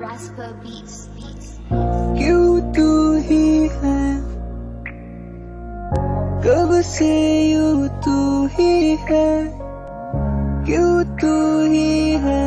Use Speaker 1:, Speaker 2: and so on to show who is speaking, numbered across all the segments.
Speaker 1: Rasper Beats.
Speaker 2: क्यों तू ही है, कब से यूं तू ही है, क्यों तू ही है,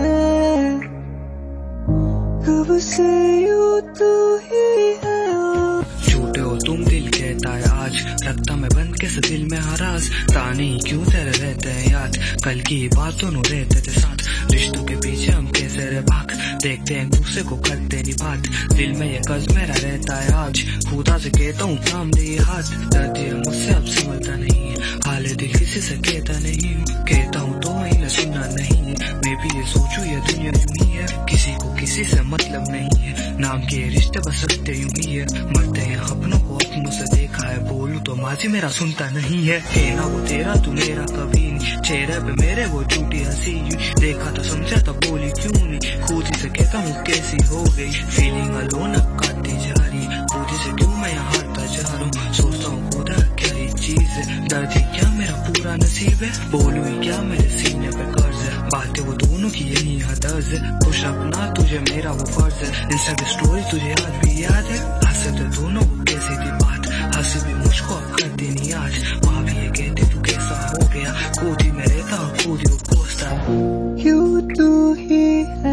Speaker 2: कब से यूं तू ही है।
Speaker 3: झूठे हो तुम दिल कहता है आज, रखता मैं बंद कैसे दिल में हरास, ताने ही क्यों तेरे रहते हैं याद, कल की बात दोनों रहते थे साथ, रिश्तों के पीछे हम कैसे रहे भाग, देखते हैं दूसरे को करते नहीं बात, दिल में ये कर्ज मेरा रहता है आज, खुदा से कहता हूँ थाम दे हाथ, दर्द ये मुझसे अब समझता नहीं है, हाले दिल किसी से कहता नहीं हूँ, कहता हूँ तो इन्हें सुनना नहीं, मैं भी ये सोचूं ये दुनिया यूं ही है, किसी को किसी से मतलब नहीं है, नाम के रिश्ते बस रखते यूं ही है, मरते हैं अपनों को अपनों से देखा है, बोलूं तो माजी मेरा सुनता नहीं है, कहना वो तेरा तू मेरा कभी नहीं, चेहरे पे मेरे वो झूठी हंसी, देखा तो समझा तो बोली क्यों नहीं, खुद ही से कहता हूँ कैसी हो गई, फीलिंग अलोन अब काटती जा रही, खुद ही से क्यों मैं यहाँ हारता जा रहा हूँ, सोचता हूँ खुदा क्या ही चीज है, दर्द ही क्या मेरा पूरा नसीब है, बोलूं ही क्या मेरे सीने पे कर्ज है, बातें वो दोनों की यही हदर्ज है, खुश रखना तुझे मेरा वो फर्ज है, इंस्टा की स्टोरी तुझे आज भी याद है, हंसे तो दोनों वो कैसी थी बात, हंसी भी मुझको अब कर देनी आज, वहाँ भी ये कहते तू कैसा हो गया, खुद ही मैं रहता हूँ खुद ही वो पोस्ता,
Speaker 2: क्यों तू ही है,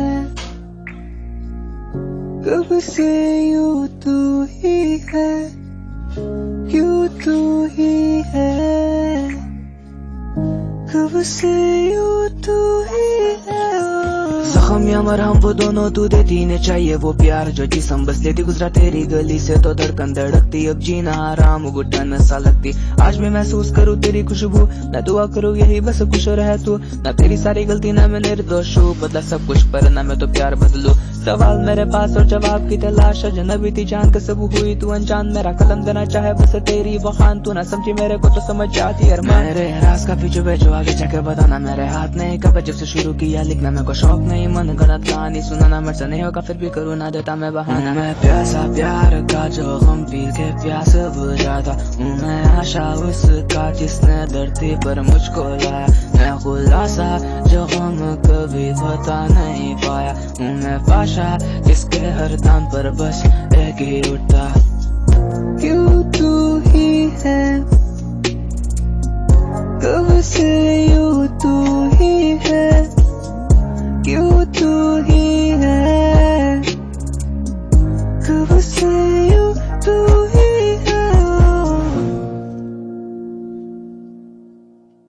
Speaker 2: कब से यूं तू ही है, क्यों तू ही है, कब से यूं तू ही है।
Speaker 4: जख्म या मरहम वो दोनों तू देती ने चाहिए वो प्यार जो जिसम बस लेती गुजरा तेरी गली से तो धड़कन धड़कती, अब जीना आराम घुटन में सा लगती, आज मैं महसूस करूँ तेरी खुशबू, मैं दुआ करूँ यही बस खुश रहे तू, ना तेरी सारी गलती ना मैं निर्दोष हूँ, बदला सब कुछ पर ना मैं तो प्यार बदलू, सवाल मेरे पास और जवाब की तलाश, अजनबी थी जान का सब हुई तू अनजान, मेरा कलम देना चाहे बस तेरी बखान, तू ना समझी मेरे को तो समझ जाती अरमान, मेरे राज का पीछे बेचो आगे जाके बताना, मेरे हाथ नहीं कब जब से शुरू किया लिखना मेरे को शौक नहीं, मन गलत कहानी सुनाना मर्ज नहीं होगा फिर भी करूँ ना देता मैं बहाना, मैं प्यासा प्यार का जो गम पी के प्यास बुझा था, मैं आशा उसका जिसने धरती पर मुझको लाया, मैं खुलासा जो गम कभी बता नहीं पाया, मैं पाशा जिसके हर दाम पर बस एक ही उठता,
Speaker 2: क्यों तू ही है, कब से यूं तू ही है, क्यों तू ही है,